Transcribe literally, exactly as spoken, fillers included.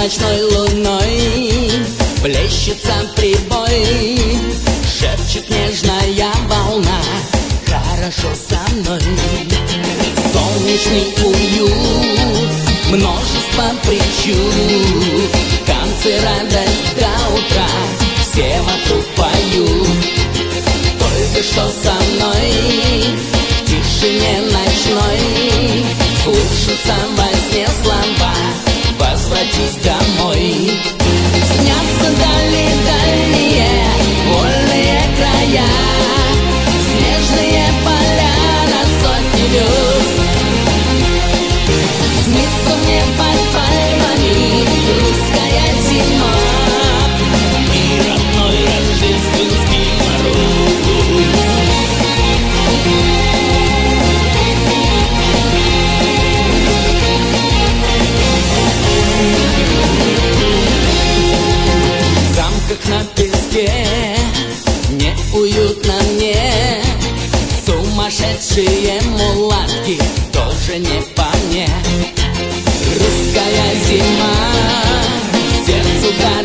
ночной луной плещется прибой, шепчет нежная волна: хорошо со мной. Солнечный уют, множество причуд, танцы, радость до утра, все вокруг поют. Только что со мной в тишине ночной слышатся во сне слова: возвратись домой. Снятся дальние-дальние вольные края, снежные поля на сотни верст. Снится мне под пальмами русская зима и родной рождественский мороз. В замках на песке неуютно мне, сумасшедшие мулатки тоже не по мне. Русская зима сердцу дарит